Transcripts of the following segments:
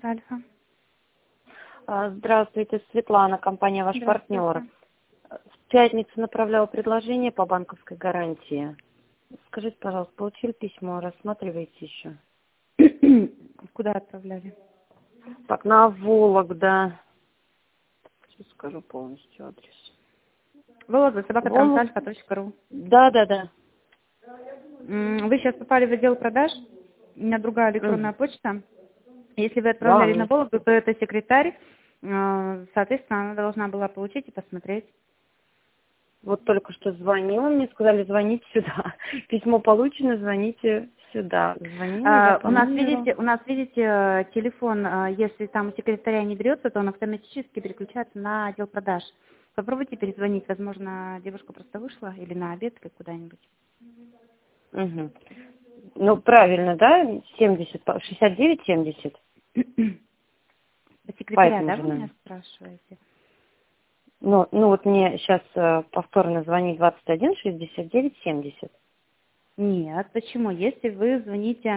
Трансальфа. Здравствуйте, Светлана, компания «Ваш партнер». В пятницу направляла предложение по банковской гарантии. Скажите, пожалуйста, получили письмо, рассматриваете еще? Куда отправляли? Так, на Вологда. Сейчас скажу полностью адрес. Вологда, собака.трансальфа.ру. Да. Вы сейчас попали в отдел продаж. У меня другая электронная почта. Если вы отправляли на Вологду, то это секретарь. Соответственно, она должна была получить и посмотреть. Вот только что звонила, мне сказали, звоните сюда. Письмо получено, звоните сюда. Звонила, у нас, видите, телефон, если там у секретаря не берется, то он автоматически переключается на отдел продаж. Попробуйте перезвонить, возможно, девушка просто вышла или на обед, или куда-нибудь. Угу. Ну, правильно, да? 69-70. Секретаря, да, вы меня спрашиваете? Ну вот мне сейчас повторно звонит 21-69-70. Нет, почему? Если вы звоните...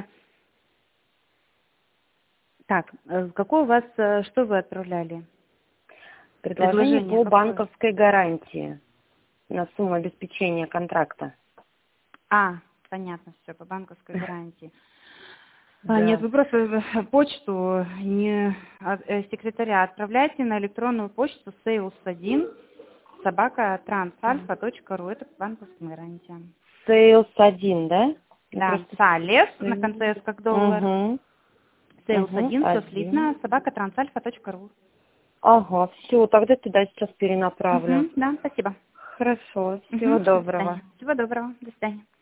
Так, какой у вас, что вы отправляли? Предложение по какое? банковской гарантии на сумму обеспечения контракта. Понятно, все, по банковской гарантии. Да. Нет, вы просто почту секретаря отправляйте на электронную почту sales1@transalfa.ru. Это по банковским гарантиям. Sales1, да? Да, Sales, на конце S как доллар. Sales1, все слитно, @transalfa.ru. Ага, все, тогда туда сейчас перенаправлю. Да, спасибо. Хорошо, всего доброго. Всего доброго, до свидания.